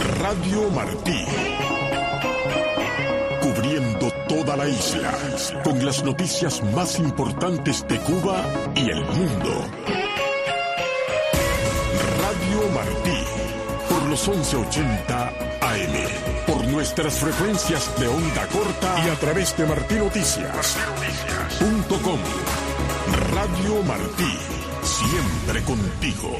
Radio Martí. Cubriendo toda la isla con las noticias más importantes de Cuba y el mundo. Radio Martí, por los 1180 AM, por nuestras frecuencias de onda corta y a través de martinoticias.com. Radio Martí, siempre contigo.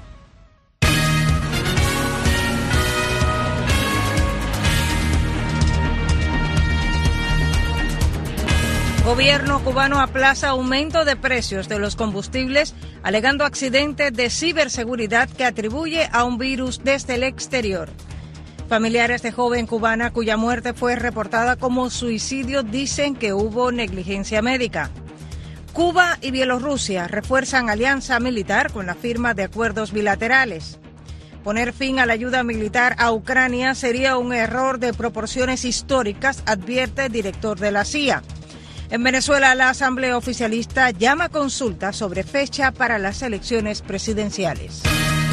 Gobierno cubano aplaza aumento de precios de los combustibles, alegando accidente de ciberseguridad que atribuye a un virus desde el exterior. Familiares de joven cubana cuya muerte fue reportada como suicidio dicen que hubo negligencia médica. Cuba y Bielorrusia refuerzan alianza militar con la firma de acuerdos bilaterales. Poner fin a la ayuda militar a Ucrania sería un error de proporciones históricas, advierte el director de la CIA. En Venezuela, la Asamblea Oficialista llama a consulta sobre fecha para las elecciones presidenciales.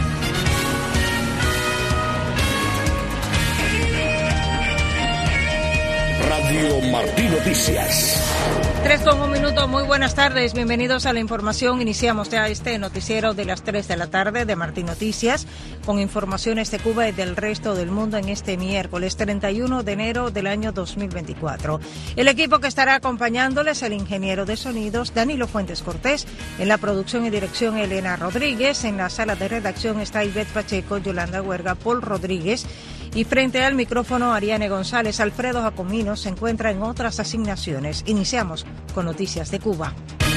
Radio Martí Noticias. 3:01, muy buenas tardes, bienvenidos a la información. Iniciamos ya este noticiero de las 3 de la tarde de Martí Noticias, con informaciones de Cuba y del resto del mundo en este miércoles 31 de enero del año 2024. El equipo que estará acompañándoles, el ingeniero de sonidos Danilo Fuentes Cortés, en la producción y dirección Elena Rodríguez, en la sala de redacción está Ivette Pacheco, Yolanda Huerga, Paul Rodríguez, y frente al micrófono Ariane González. Alfredo Jacomino se encuentra en otras asignaciones. Iniciamos con noticias de Cuba.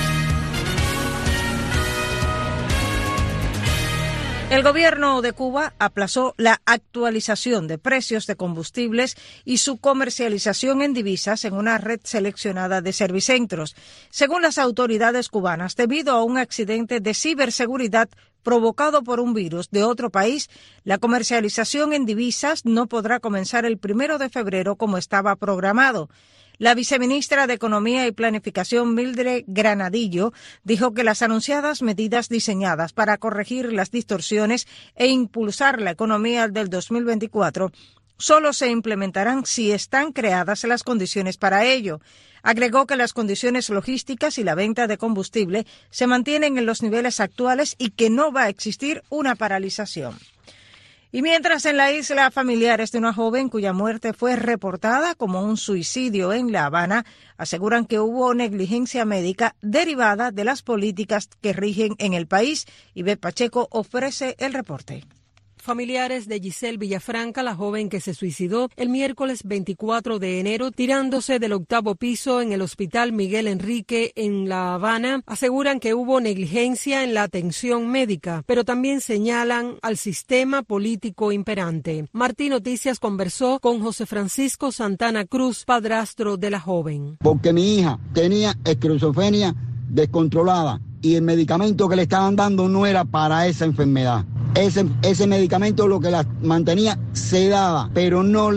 El gobierno de Cuba aplazó la actualización de precios de combustibles y su comercialización en divisas en una red seleccionada de servicentros. Según las autoridades cubanas, debido a un accidente de ciberseguridad provocado por un virus de otro país, la comercialización en divisas no podrá comenzar el 1 de febrero como estaba programado. La viceministra de Economía y Planificación, Mildred Granadillo, dijo que las anunciadas medidas diseñadas para corregir las distorsiones e impulsar la economía del 2024 solo se implementarán si están creadas las condiciones para ello. Agregó que las condiciones logísticas y la venta de combustible se mantienen en los niveles actuales y que no va a existir una paralización. Y mientras en la isla, familiares de una joven cuya muerte fue reportada como un suicidio en La Habana aseguran que hubo negligencia médica derivada de las políticas que rigen en el país. Ivette Pacheco ofrece el reporte. Familiares de Giselle Villafranca, la joven que se suicidó el miércoles 24 de enero tirándose del 8º piso en el Hospital Miguel Enrique en La Habana, aseguran que hubo negligencia en la atención médica, pero también señalan al sistema político imperante. Martí Noticias conversó con José Francisco Santana Cruz, padrastro de la joven. Porque mi hija tenía esquizofrenia descontrolada y el medicamento que le estaban dando no era para esa enfermedad. Ese medicamento lo que la mantenía sedada, pero no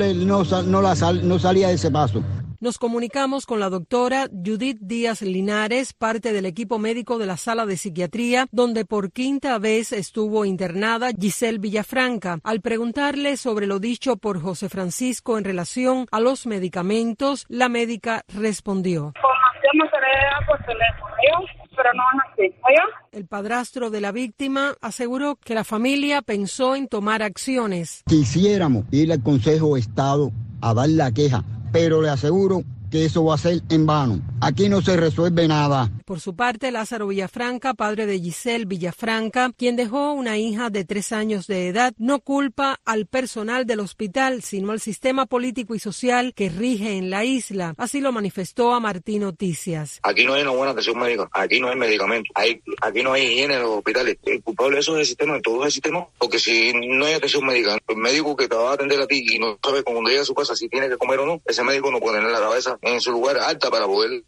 salía de ese paso. Nos comunicamos con la doctora Judith Díaz Linares, parte del equipo médico de la sala de psiquiatría, donde por 5ª vez estuvo internada Giselle Villafranca. Al preguntarle sobre lo dicho por José Francisco en relación a los medicamentos, la médica respondió: Información no se le da por teléfono, pero no es así, ¿oyó? El padrastro de la víctima aseguró que la familia pensó en tomar acciones. Quisiéramos ir al Consejo de Estado a dar la queja, pero le aseguro que eso va a ser en vano. Aquí no se resuelve nada. Por su parte, Lázaro Villafranca, padre de Giselle Villafranca, quien dejó una hija de 3 años de edad, no culpa al personal del hospital, sino al sistema político y social que rige en la isla. Así lo manifestó a Martí Noticias. Aquí no hay una buena atención médica, aquí no hay medicamentos, aquí no hay higiene en los hospitales. El culpable de eso es el sistema, de todo es el sistema, porque si no hay atención médica, el médico que te va a atender a ti y no sabe cuando llega a su casa si tiene que comer o no, ese médico no puede tener la cabeza en su lugar alta para poder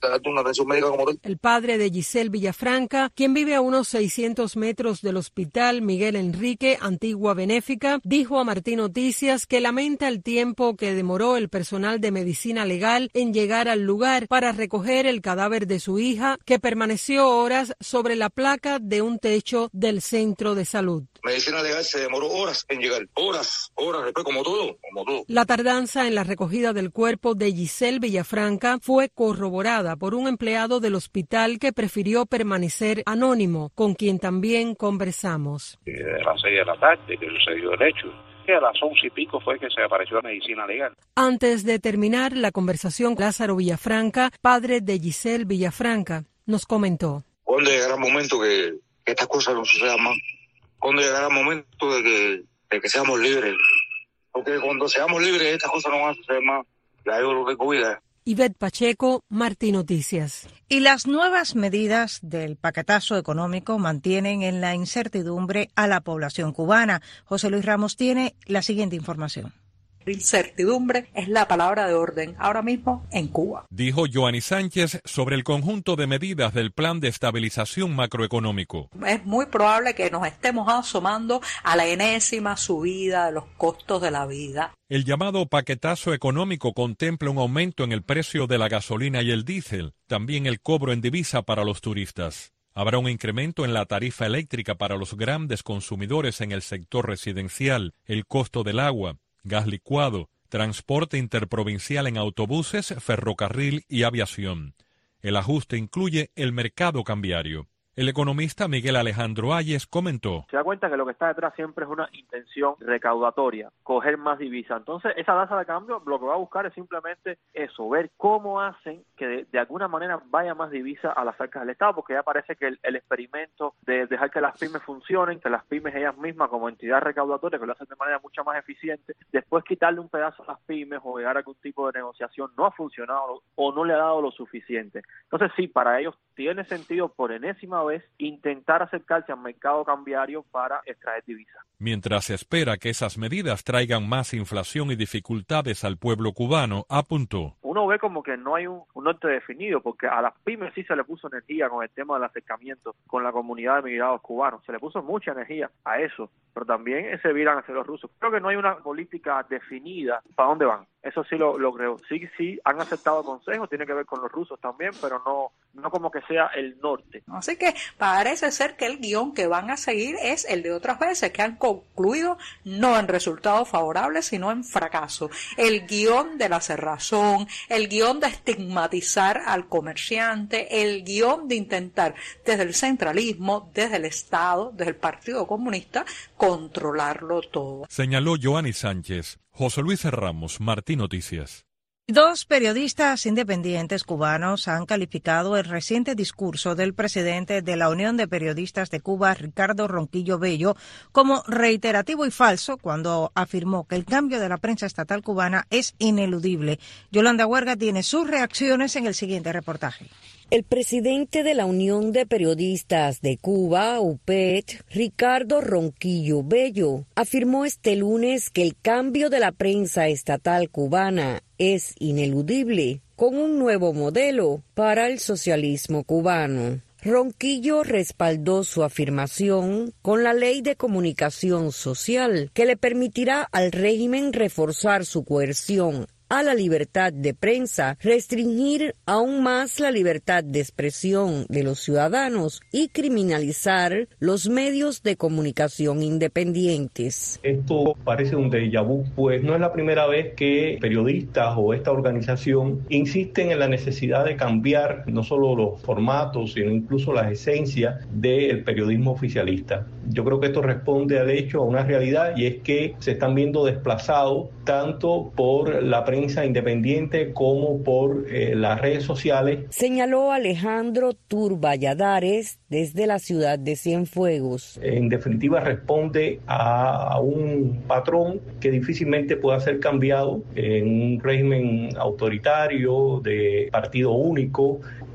darte una atención médica como tal. El padre de Giselle Villafranca, quien vive a unos 600 metros del hospital Miguel Enrique, Antigua Benéfica, dijo a Martín Noticias que lamenta el tiempo que demoró el personal de medicina legal en llegar al lugar para recoger el cadáver de su hija, que permaneció horas sobre la placa de un techo del centro de salud. Medicina legal se demoró horas en llegar, horas, después como todo. La tardanza en la recogida del cuerpo de Giselle Villafranca fue corroborada por un empleado del hospital que prefirió permanecer anónimo, con quien también conversamos. De las 6 de la tarde que sucedió el hecho. A las 11 y pico fue que se apareció la medicina legal. Antes de terminar la conversación, Lázaro Villafranca, padre de Giselle Villafranca, nos comentó. ¿Cuándo llegará el momento que estas cosas no sucedan más? ¿Cuándo llegará el momento de que seamos libres? Porque cuando seamos libres estas cosas no van a suceder más. Ya digo lo que cuida. Ivette Pacheco, Martín Noticias. Y las nuevas medidas del paquetazo económico mantienen en la incertidumbre a la población cubana. José Luis Ramos tiene la siguiente información. Incertidumbre es la palabra de orden ahora mismo en Cuba. Dijo Yoani Sánchez sobre el conjunto de medidas del Plan de Estabilización Macroeconómico. Es muy probable que nos estemos asomando a la enésima subida de los costos de la vida. El llamado paquetazo económico contempla un aumento en el precio de la gasolina y el diésel, también el cobro en divisa para los turistas. Habrá un incremento en la tarifa eléctrica para los grandes consumidores en el sector residencial, el costo del agua, gas licuado, transporte interprovincial en autobuses, ferrocarril y aviación. El ajuste incluye el mercado cambiario. El economista Miguel Alejandro Ayes comentó. Se da cuenta que lo que está detrás siempre es una intención recaudatoria, coger más divisa. Entonces, esa tasa de cambio lo que va a buscar es simplemente eso, ver cómo hacen que de alguna manera vaya más divisa a las arcas del Estado, porque ya parece que el experimento de dejar que las pymes funcionen, que las pymes ellas mismas como entidad recaudatoria, que lo hacen de manera mucho más eficiente, después quitarle un pedazo a las pymes o llegar a algún tipo de negociación no ha funcionado o no le ha dado lo suficiente. Entonces, sí, para ellos tiene sentido por enésima vez intentar acercarse al mercado cambiario para extraer divisas. Mientras se espera que esas medidas traigan más inflación y dificultades al pueblo cubano, apuntó. Uno ve como que no hay un norte definido, porque a las pymes sí se le puso energía con el tema del acercamiento con la comunidad de migrados cubanos. Se le puso mucha energía a eso, pero también se viran hacia los rusos. Creo que no hay una política definida para dónde van. Eso sí lo creo. Sí, han aceptado consejos, tiene que ver con los rusos también, pero no como que sea el norte. Así que parece ser que el guión que van a seguir es el de otras veces, que han concluido no en resultados favorables, sino en fracaso. El guión de la cerrazón, el guión de estigmatizar al comerciante, el guión de intentar desde el centralismo, desde el Estado, desde el Partido Comunista, controlarlo todo. Señaló Yoani Sánchez. José Luis Ramos, Martín Noticias. Dos periodistas independientes cubanos han calificado el reciente discurso del presidente de la Unión de Periodistas de Cuba, Ricardo Ronquillo Bello, como reiterativo y falso cuando afirmó que el cambio de la prensa estatal cubana es ineludible. Yolanda Huerga tiene sus reacciones en el siguiente reportaje. El presidente de la Unión de Periodistas de Cuba, UPET, Ricardo Ronquillo Bello, afirmó este lunes que el cambio de la prensa estatal cubana es ineludible, con un nuevo modelo para el socialismo cubano. Ronquillo respaldó su afirmación con la Ley de Comunicación Social, que le permitirá al régimen reforzar su coerción a la libertad de prensa, restringir aún más la libertad de expresión de los ciudadanos y criminalizar los medios de comunicación independientes. Esto parece un déjà vu, pues no es la primera vez que periodistas o esta organización insisten en la necesidad de cambiar no solo los formatos, sino incluso las esencias del periodismo oficialista. Yo creo que esto responde, de hecho, a una realidad, y es que se están viendo desplazados tanto por la prensa independiente como por las redes sociales. Señaló Alejandro Turballadares desde la ciudad de Cienfuegos. En definitiva, responde a un patrón que difícilmente pueda ser cambiado en un régimen autoritario de partido único,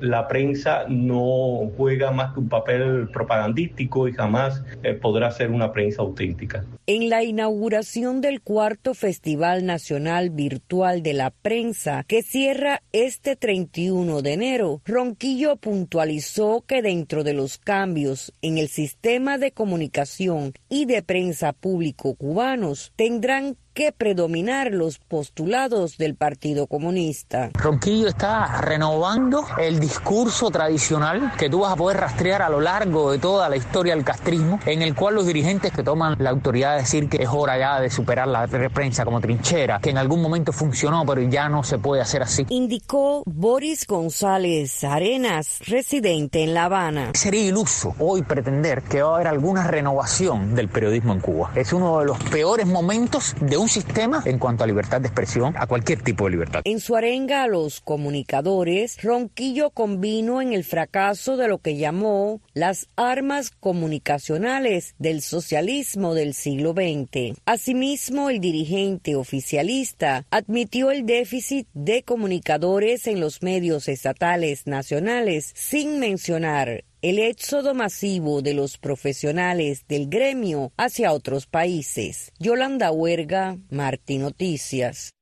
la prensa no juega más que un papel propagandístico y jamás podrá ser una prensa auténtica. En la inauguración del 4º Festival Nacional Virtual de la Prensa, que cierra este 31 de enero, Ronquillo puntualizó que dentro de los cambios en el sistema de comunicación y de prensa público cubanos, tendrán que predominar los postulados del Partido Comunista. Ronquillo está renovando el discurso tradicional que tú vas a poder rastrear a lo largo de toda la historia del castrismo, en el cual los dirigentes que toman la autoridad de decir que es hora ya de superar la prensa como trinchera, que en algún momento funcionó, pero ya no se puede hacer así. Indicó Boris González Arenas, residente en La Habana. Sería iluso hoy pretender que va a haber alguna renovación del periodismo en Cuba. Es uno de los peores momentos de un sistema en cuanto a libertad de expresión, a cualquier tipo de libertad. En su arenga a los comunicadores, Ronquillo convino en el fracaso de lo que llamó las armas comunicacionales del socialismo del siglo XX. Asimismo, el dirigente oficialista admitió el déficit de comunicadores en los medios estatales nacionales, sin mencionar el éxodo masivo de los profesionales del gremio hacia otros países. Yolanda Huerga, Martí Noticias.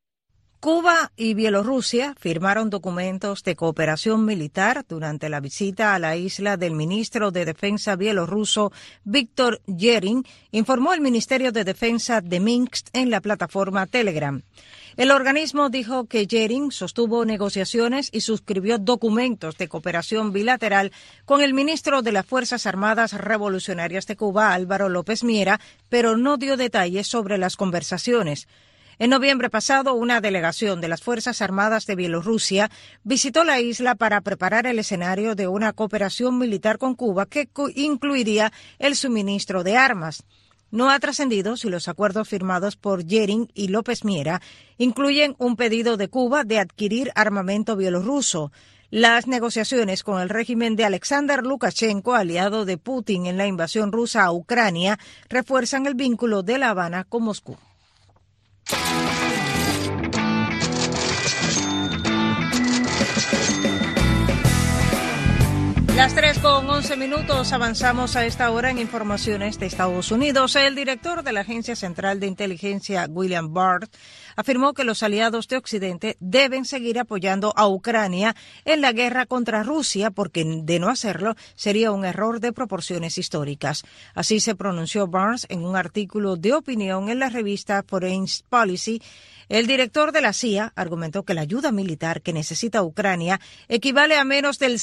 Cuba y Bielorrusia firmaron documentos de cooperación militar durante la visita a la isla del ministro de Defensa bielorruso Víktor Yering, informó el Ministerio de Defensa de Minsk en la plataforma Telegram. El organismo dijo que Yering sostuvo negociaciones y suscribió documentos de cooperación bilateral con el ministro de las Fuerzas Armadas Revolucionarias de Cuba, Álvaro López Miera, pero no dio detalles sobre las conversaciones. En noviembre pasado, una delegación de las Fuerzas Armadas de Bielorrusia visitó la isla para preparar el escenario de una cooperación militar con Cuba que incluiría el suministro de armas. No ha trascendido si los acuerdos firmados por Yering y López Miera incluyen un pedido de Cuba de adquirir armamento bielorruso. Las negociaciones con el régimen de Alexander Lukashenko, aliado de Putin en la invasión rusa a Ucrania, refuerzan el vínculo de La Habana con Moscú. Las 3:11 avanzamos a esta hora en informaciones de Estados Unidos. El director de la Agencia Central de Inteligencia, William Barr, afirmó que los aliados de Occidente deben seguir apoyando a Ucrania en la guerra contra Rusia, porque de no hacerlo sería un error de proporciones históricas. Así se pronunció Barnes en un artículo de opinión en la revista Foreign Policy. El director de la CIA argumentó que la ayuda militar que necesita Ucrania equivale a menos del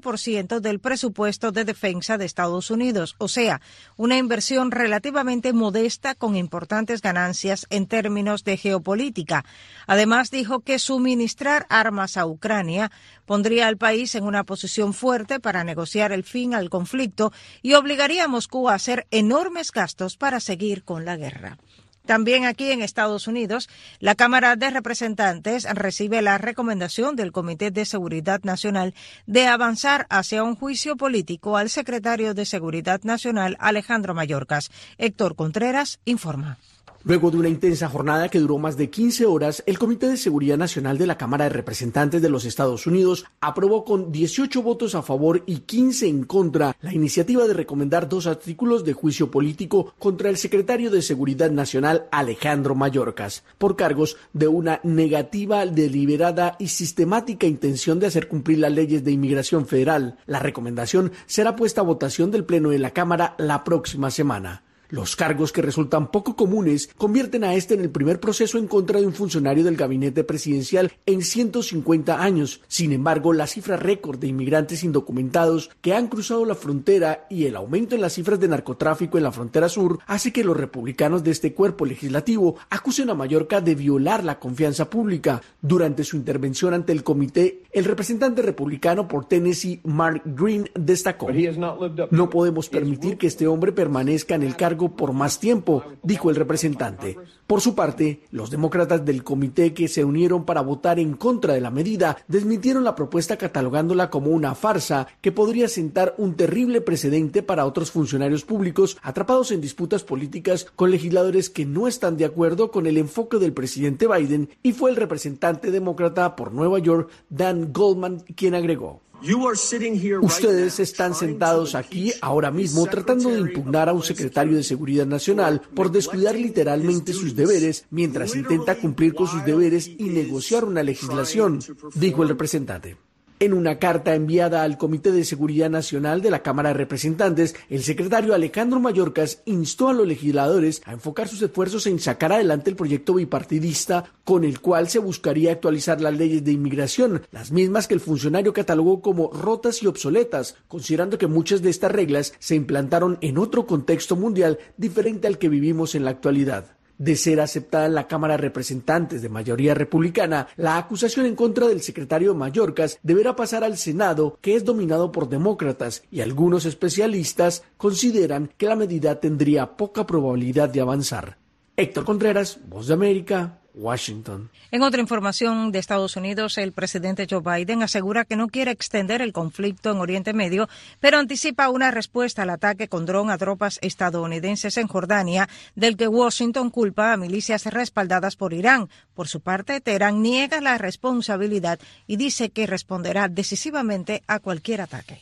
5% del presupuesto de defensa de Estados Unidos, o sea, una inversión relativamente modesta con importantes ganancias en términos de geopolítica. Además, dijo que suministrar armas a Ucrania pondría al país en una posición fuerte para negociar el fin al conflicto y obligaría a Moscú a hacer enormes gastos para seguir con la guerra. También aquí en Estados Unidos, la Cámara de Representantes recibe la recomendación del Comité de Seguridad Nacional de avanzar hacia un juicio político al secretario de Seguridad Nacional, Alejandro Mayorkas. Héctor Contreras informa. Luego de una intensa jornada que duró más de 15 horas, el Comité de Seguridad Nacional de la Cámara de Representantes de los Estados Unidos aprobó con 18 votos a favor y 15 en contra la iniciativa de recomendar 2 artículos de juicio político contra el secretario de Seguridad Nacional, Alejandro Mayorkas, por cargos de una negativa, deliberada y sistemática intención de hacer cumplir las leyes de inmigración federal. La recomendación será puesta a votación del Pleno de la Cámara la próxima semana. Los cargos, que resultan poco comunes, convierten a este en el primer proceso en contra de un funcionario del gabinete presidencial en 150 años. Sin embargo, la cifra récord de inmigrantes indocumentados que han cruzado la frontera y el aumento en las cifras de narcotráfico en la frontera sur hace que los republicanos de este cuerpo legislativo acusen a Mallorca de violar la confianza pública. Durante su intervención ante el comité, el representante republicano por Tennessee, Mark Green, destacó: "No podemos permitir que este hombre permanezca en el cargo por más tiempo", dijo el representante. Por su parte, los demócratas del comité, que se unieron para votar en contra de la medida, desmintieron la propuesta catalogándola como una farsa que podría sentar un terrible precedente para otros funcionarios públicos atrapados en disputas políticas con legisladores que no están de acuerdo con el enfoque del presidente Biden, y fue el representante demócrata por Nueva York, Dan Goldman, quien agregó: Ustedes están sentados aquí ahora mismo tratando de impugnar a un secretario de Seguridad Nacional por descuidar literalmente sus deberes mientras intenta cumplir con sus deberes y negociar una legislación, dijo el representante. En una carta enviada al Comité de Seguridad Nacional de la Cámara de Representantes, el secretario Alejandro Mayorkas instó a los legisladores a enfocar sus esfuerzos en sacar adelante el proyecto bipartidista con el cual se buscaría actualizar las leyes de inmigración, las mismas que el funcionario catalogó como rotas y obsoletas, considerando que muchas de estas reglas se implantaron en otro contexto mundial diferente al que vivimos en la actualidad. De ser aceptada en la Cámara de Representantes de mayoría republicana, la acusación en contra del secretario Mayorkas deberá pasar al Senado, que es dominado por demócratas, y algunos especialistas consideran que la medida tendría poca probabilidad de avanzar. Héctor Contreras, Voz de América, Washington. En otra información de Estados Unidos, el presidente Joe Biden asegura que no quiere extender el conflicto en Oriente Medio, pero anticipa una respuesta al ataque con dron a tropas estadounidenses en Jordania, del que Washington culpa a milicias respaldadas por Irán. Por su parte, Teherán niega la responsabilidad y dice que responderá decisivamente a cualquier ataque.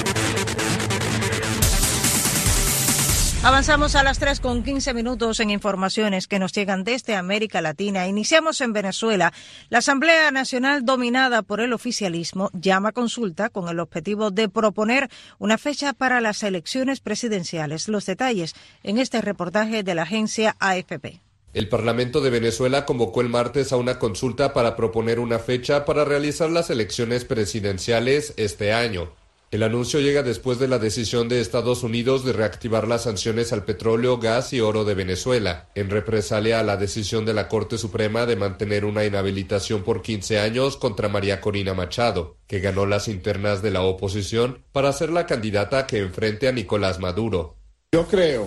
Avanzamos a las 3:15 en informaciones que nos llegan desde América Latina. Iniciamos en Venezuela. La Asamblea Nacional, dominada por el oficialismo, llama a consulta con el objetivo de proponer una fecha para las elecciones presidenciales. Los detalles en este reportaje de la agencia AFP. El Parlamento de Venezuela convocó el martes a una consulta para proponer una fecha para realizar las elecciones presidenciales este año. El anuncio llega después de la decisión de Estados Unidos de reactivar las sanciones al petróleo, gas y oro de Venezuela, en represalia a la decisión de la Corte Suprema de mantener una inhabilitación por 15 años contra María Corina Machado, que ganó las internas de la oposición para ser la candidata que enfrente a Nicolás Maduro. Yo creo,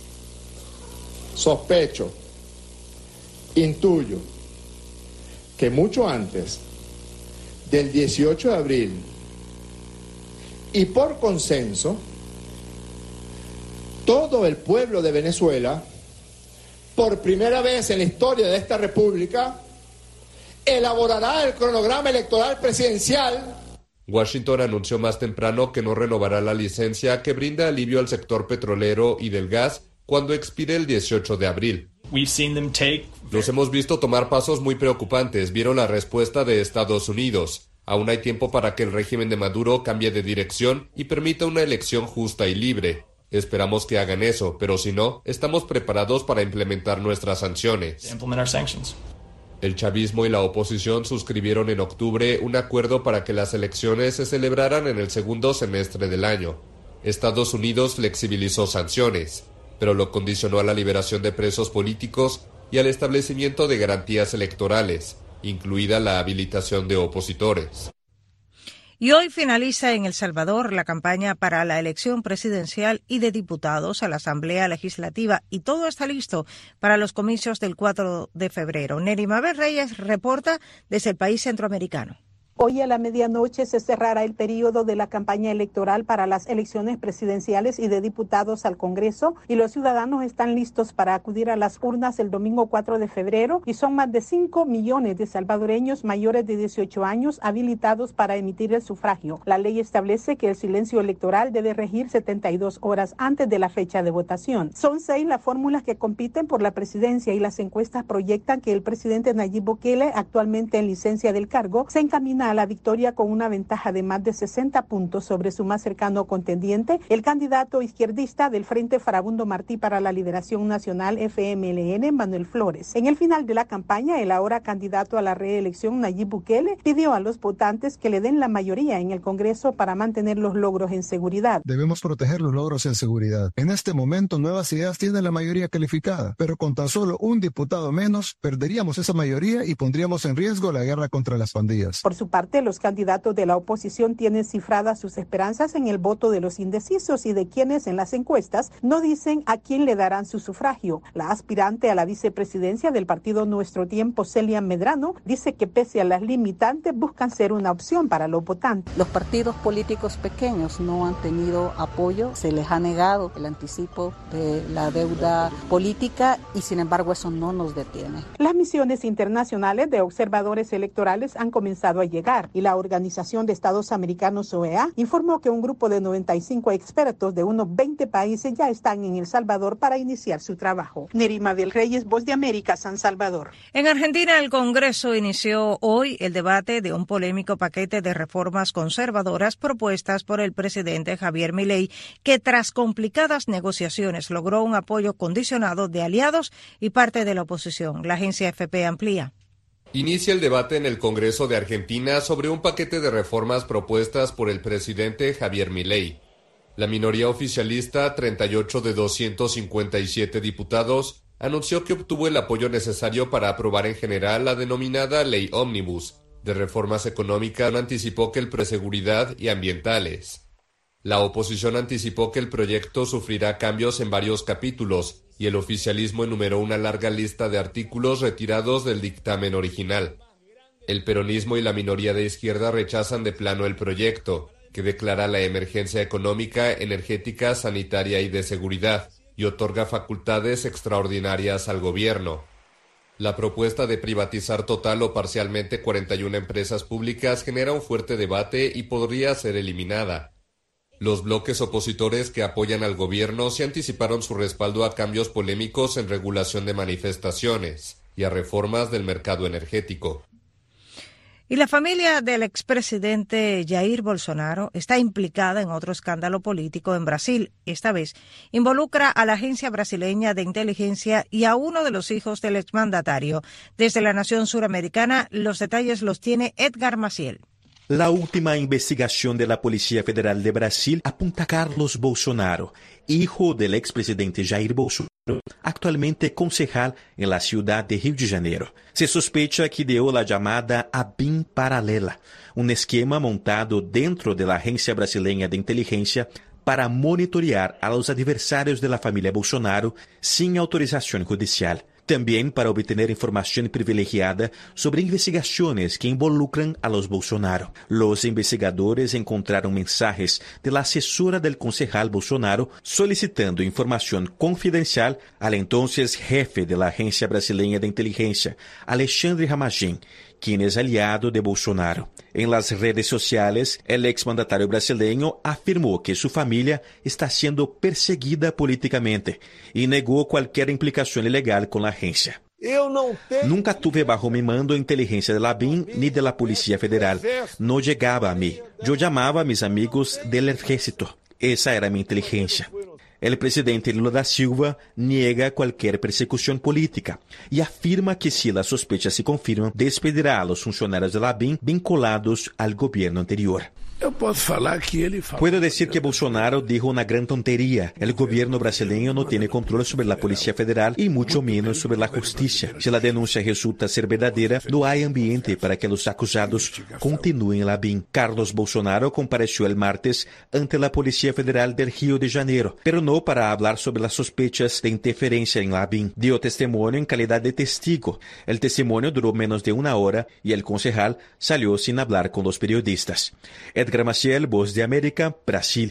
sospecho, intuyo que mucho antes del 18 de abril y por consenso, todo el pueblo de Venezuela, por primera vez en la historia de esta república, elaborará el cronograma electoral presidencial. Washington anunció más temprano que no renovará la licencia que brinda alivio al sector petrolero y del gas cuando expire el 18 de abril. Los hemos visto tomar pasos muy preocupantes. Vieron la respuesta de Estados Unidos. Aún hay tiempo para que el régimen de Maduro cambie de dirección y permita una elección justa y libre. Esperamos que hagan eso, pero si no, estamos preparados para implementar nuestras sanciones. El chavismo y la oposición suscribieron en octubre un acuerdo para que las elecciones se celebraran en el segundo semestre del año. Estados Unidos flexibilizó sanciones, pero lo condicionó a la liberación de presos políticos y al establecimiento de garantías electorales, incluida la habilitación de opositores. Y hoy finaliza en El Salvador la campaña para la elección presidencial y de diputados a la Asamblea Legislativa, y todo está listo para los comicios del 4 de febrero. Neri Mabel Reyes reporta desde el país centroamericano. Hoy a la medianoche se cerrará el periodo de la campaña electoral para las elecciones presidenciales y de diputados al Congreso, y los ciudadanos están listos para acudir a las urnas el domingo 4 de febrero, y son más de 5 millones de salvadoreños mayores de 18 años habilitados para emitir el sufragio. La ley establece que el silencio electoral debe regir 72 horas antes de la fecha de votación. Son 6 las fórmulas que compiten por la presidencia, y las encuestas proyectan que el presidente Nayib Bukele, actualmente en licencia del cargo, se encamina a la victoria con una ventaja de más de 60 puntos sobre su más cercano contendiente, el candidato izquierdista del Frente Farabundo Martí para la Liberación Nacional FMLN, Manuel Flores. En el final de la campaña, el ahora candidato a la reelección Nayib Bukele pidió a los votantes que le den la mayoría en el Congreso para mantener los logros en seguridad. Debemos proteger los logros en seguridad. En este momento, Nuevas Ideas tiene la mayoría calificada, pero con tan solo un diputado menos, perderíamos esa mayoría y pondríamos en riesgo la guerra contra las pandillas. Por su parte, los candidatos de la oposición tienen cifradas sus esperanzas en el voto de los indecisos y de quienes en las encuestas no dicen a quién le darán su sufragio. La aspirante a la vicepresidencia del partido Nuestro Tiempo, Celia Medrano, dice que pese a las limitantes buscan ser una opción para los votantes. Los partidos políticos pequeños no han tenido apoyo, se les ha negado el anticipo de la deuda política y sin embargo eso no nos detiene. Las misiones internacionales de observadores electorales han comenzado a llegar llegar. Y la Organización de Estados Americanos, OEA, informó que un grupo de 95 expertos de unos 20 países ya están en El Salvador para iniciar su trabajo. Nerima del Reyes, Voz de América, San Salvador. En Argentina, el Congreso inició hoy el debate de un polémico paquete de reformas conservadoras propuestas por el presidente Javier Milei, que tras complicadas negociaciones logró un apoyo condicionado de aliados y parte de la oposición. La agencia AFP amplía. Inicia el debate en el Congreso de Argentina sobre un paquete de reformas propuestas por el presidente Javier Milei. La minoría oficialista, 38 de 257 diputados, anunció que obtuvo el apoyo necesario para aprobar en general la denominada Ley Ómnibus de reformas económicas. Anticipó que el seguridad y ambientales. La oposición anticipó que el proyecto sufrirá cambios en varios capítulos y el oficialismo enumeró una larga lista de artículos retirados del dictamen original. El peronismo y la minoría de izquierda rechazan de plano el proyecto, que declara la emergencia económica, energética, sanitaria y de seguridad, y otorga facultades extraordinarias al gobierno. La propuesta de privatizar total o parcialmente 41 empresas públicas genera un fuerte debate y podría ser eliminada. Los bloques opositores que apoyan al gobierno se anticiparon su respaldo a cambios polémicos en regulación de manifestaciones y a reformas del mercado energético. Y la familia del expresidente Jair Bolsonaro está implicada en otro escándalo político en Brasil. Esta vez involucra a la agencia brasileña de inteligencia y a uno de los hijos del exmandatario. Desde la nación suramericana, los detalles los tiene Edgar Maciel. La última investigación de la Policía Federal de Brasil apunta a Carlos Bolsonaro, hijo del expresidente Jair Bolsonaro, actualmente concejal en la ciudad de Rio de Janeiro. Se sospecha que dio la llamada ABIN paralela, un esquema montado dentro de la Agencia Brasileña de Inteligencia para monitorear a los adversarios de la familia Bolsonaro sin autorización judicial. También para obtener información privilegiada sobre investigaciones que involucran a los Bolsonaro. Los investigadores encontraron mensajes de la asesora del concejal Bolsonaro solicitando información confidencial al entonces jefe de la Agencia Brasileña de Inteligencia, Alexandre Ramagem, quien es aliado de Bolsonaro. En las redes sociales, el exmandatario brasileño afirmó que su familia está siendo perseguida políticamente y negó cualquier implicación ilegal con la agencia. Nunca tuve bajo mi mando inteligencia de la ABIN ni de la Policía Federal. No llegaba a mí. Yo llamaba a mis amigos del ejército. Esa era mi inteligencia. El presidente Lula da Silva niega cualquier persecución política y afirma que si las sospechas se confirman, despedirá a los funcionarios de la ABIN vinculados al gobierno anterior. Puedo decir que Bolsonaro dijo una gran tontería. El gobierno brasileño no tiene control sobre la Policía Federal y mucho menos sobre la justicia. Si la denuncia resulta ser verdadera, no hay ambiente para que los acusados continúen en la ABIN. Carlos Bolsonaro compareció el martes ante la Policía Federal del Río de Janeiro, pero no para hablar sobre las sospechas de interferencia en la ABIN. Dio testimonio en calidad de testigo. El testimonio duró menos de una hora y el concejal salió sin hablar con los periodistas. Edgar Maciel, Voz de América, Brasil.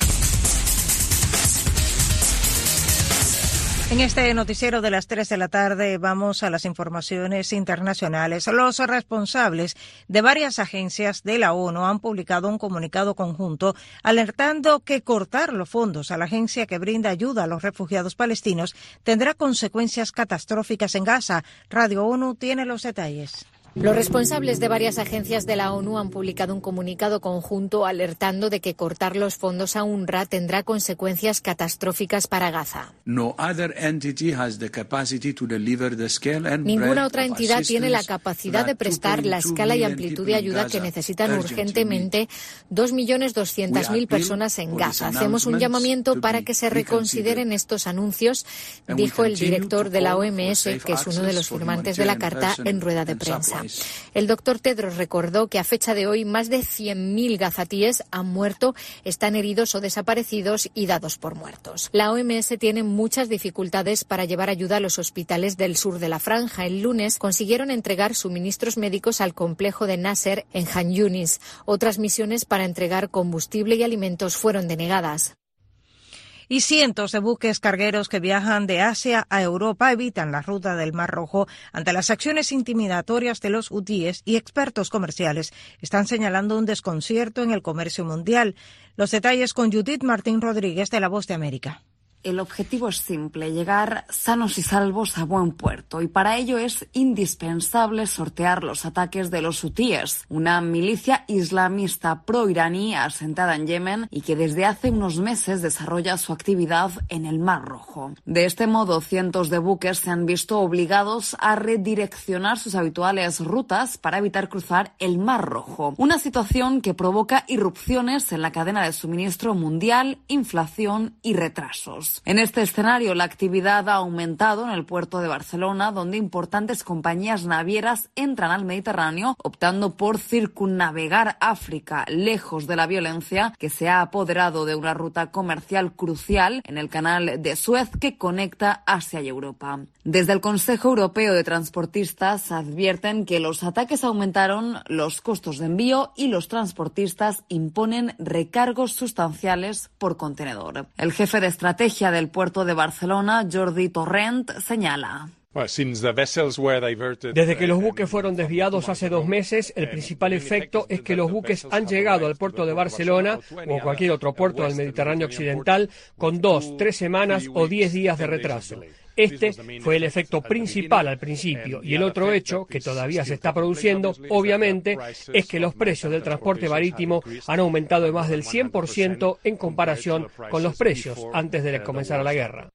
En este noticiero de las 3 de la tarde vamos a las informaciones internacionales. Los responsables de varias agencias de la ONU han publicado un comunicado conjunto alertando que cortar los fondos a la agencia que brinda ayuda a los refugiados palestinos tendrá consecuencias catastróficas en Gaza. Radio ONU tiene los detalles. Los responsables de varias agencias de la ONU han publicado un comunicado conjunto alertando de que cortar los fondos a UNRWA tendrá consecuencias catastróficas para Gaza. Ninguna otra entidad tiene la capacidad de prestar la escala y amplitud de ayuda que necesitan urgentemente 2.200.000 personas en Gaza. Hacemos un llamamiento para que se reconsideren estos anuncios, dijo el director de la OMS, que es uno de los firmantes de la carta, en rueda de prensa. El doctor Tedros recordó que a fecha de hoy más de 100.000 gazatíes han muerto, están heridos o desaparecidos y dados por muertos. La OMS tiene muchas dificultades para llevar ayuda a los hospitales del sur de la franja. El lunes consiguieron entregar suministros médicos al complejo de Nasser en Han Yunis. Otras misiones para entregar combustible y alimentos fueron denegadas. Y cientos de buques cargueros que viajan de Asia a Europa evitan la ruta del Mar Rojo ante las acciones intimidatorias de los hutíes, y expertos comerciales están señalando un desconcierto en el comercio mundial. Los detalles con Judith Martín Rodríguez de La Voz de América. El objetivo es simple, llegar sanos y salvos a buen puerto, y para ello es indispensable sortear los ataques de los hutíes, una milicia islamista pro-iraní asentada en Yemen y que desde hace unos meses desarrolla su actividad en el Mar Rojo. De este modo, cientos de buques se han visto obligados a redireccionar sus habituales rutas para evitar cruzar el Mar Rojo, una situación que provoca irrupciones en la cadena de suministro mundial, inflación y retrasos. En este escenario, la actividad ha aumentado en el puerto de Barcelona, donde importantes compañías navieras entran al Mediterráneo, optando por circunnavegar África, lejos de la violencia que se ha apoderado de una ruta comercial crucial en el canal de Suez que conecta Asia y Europa. Desde el Consejo Europeo de Transportistas advierten que los ataques aumentaron los costos de envío y los transportistas imponen recargos sustanciales por contenedor. El jefe de estrategia del puerto de Barcelona, Jordi Torrent, señala: Desde que los buques fueron desviados hace 2 meses, el principal efecto es que los buques han llegado al puerto de Barcelona o cualquier otro puerto del Mediterráneo occidental con 2, 3 semanas o 10 días de retraso. Este fue el efecto principal al principio, y el otro hecho, que todavía se está produciendo, obviamente, es que los precios del transporte marítimo han aumentado de más del 100% en comparación con los precios antes de comenzar la guerra.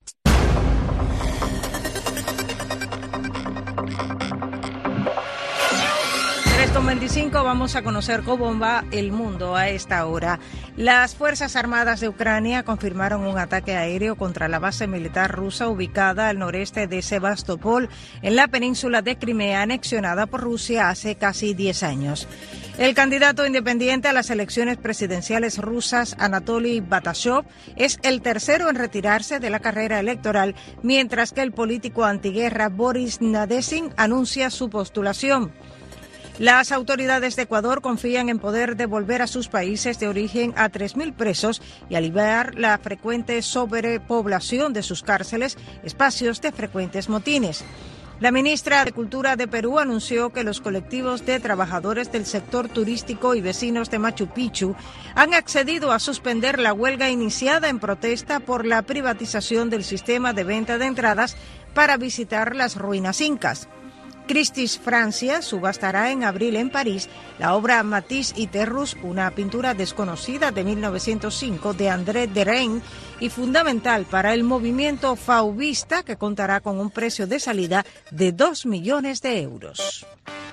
3:25, vamos a conocer cómo va el mundo a esta hora. Las Fuerzas Armadas de Ucrania confirmaron un ataque aéreo contra la base militar rusa ubicada al noreste de Sebastopol, en la península de Crimea, anexionada por Rusia hace casi 10 años. El candidato independiente a las elecciones presidenciales rusas, Anatoly Batashov, es el tercero en retirarse de la carrera electoral, mientras que el político antiguerra Boris Nadezhd anuncia su postulación. Las autoridades de Ecuador confían en poder devolver a sus países de origen a 3.000 presos y aliviar la frecuente sobrepoblación de sus cárceles, espacios de frecuentes motines. La ministra de Cultura de Perú anunció que los colectivos de trabajadores del sector turístico y vecinos de Machu Picchu han accedido a suspender la huelga iniciada en protesta por la privatización del sistema de venta de entradas para visitar las ruinas incas. Christie's Francia subastará en abril en París la obra Matisse y Terrus, una pintura desconocida de 1905 de André Derain y fundamental para el movimiento fauvista, que contará con un precio de salida de 2 millones de euros.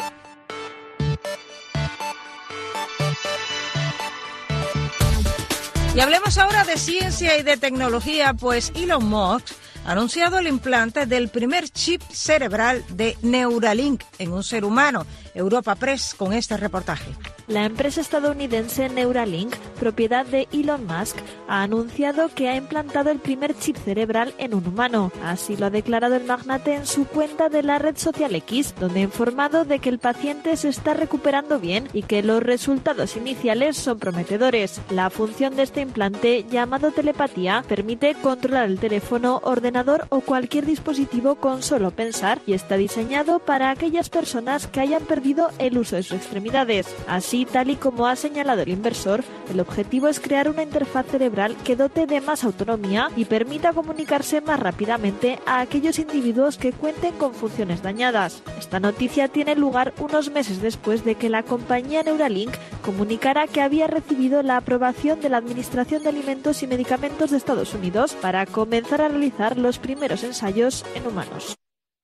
Y hablemos ahora de ciencia y de tecnología, pues Elon Musk ha anunciado el implante del primer chip cerebral de Neuralink en un ser humano. Europa Press con este reportaje. La empresa estadounidense Neuralink, propiedad de Elon Musk, ha anunciado que ha implantado el primer chip cerebral en un humano. Así lo ha declarado el magnate en su cuenta de la red social X, donde ha informado de que el paciente se está recuperando bien y que los resultados iniciales son prometedores. La función de este implante, llamado telepatía, permite controlar el teléfono, ordenador o cualquier dispositivo con solo pensar, y está diseñado para aquellas personas que hayan perdido el uso de sus extremidades. Así, tal y como ha señalado el inversor, el objetivo es crear una interfaz cerebral que dote de más autonomía y permita comunicarse más rápidamente a aquellos individuos que cuenten con funciones dañadas. Esta noticia tiene lugar unos meses después de que la compañía Neuralink comunicara que había recibido la aprobación de la Administración de Alimentos y Medicamentos de Estados Unidos para comenzar a realizar los primeros ensayos en humanos.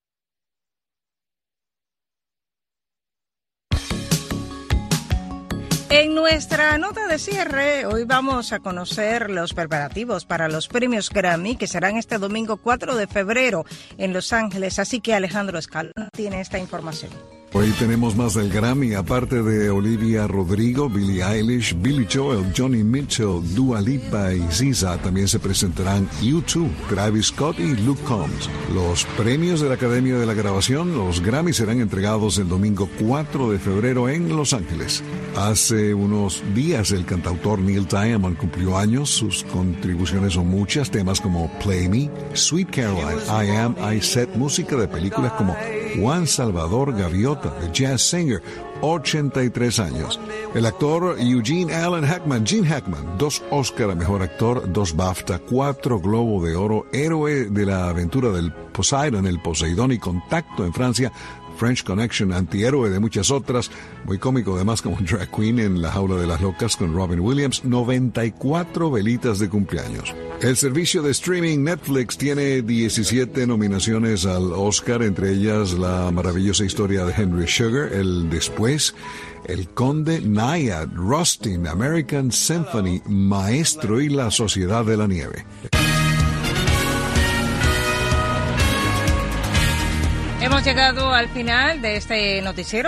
En nuestra nota de cierre, hoy vamos a conocer los preparativos para los premios Grammy, que serán este domingo 4 de febrero en Los Ángeles. Así que Alejandro Escalona tiene esta información. Hoy tenemos más del Grammy, aparte de Olivia Rodrigo, Billie Eilish, Billy Joel, Johnny Mitchell, Dua Lipa y SZA. También se presentarán U2, Travis Scott y Luke Combs. Los premios de la Academia de la Grabación, los Grammy, serán entregados el domingo 4 de febrero en Los Ángeles. Hace unos días el cantautor Neil Diamond cumplió años. Sus contribuciones son muchas, temas como Play Me, Sweet Caroline, I Am, I Said, música de películas como Juan Salvador Gaviota, The Jazz Singer, 83 años. El actor Eugene Allen Hackman, Gene Hackman, 2 Oscar a Mejor Actor, 2 BAFTA, 4 Globo de Oro, héroe de la aventura del Poseidon, el Poseidón y Contacto en Francia, French Connection, antihéroe de muchas otras, muy cómico además como drag queen en La Jaula de las Locas con Robin Williams, 94 velitas de cumpleaños. El servicio de streaming Netflix tiene 17 nominaciones al Oscar, entre ellas la maravillosa historia de Henry Sugar, El Después, El Conde, Naiad, Rustin, American Symphony, Maestro y La Sociedad de la Nieve. Hemos llegado al final de este noticiero.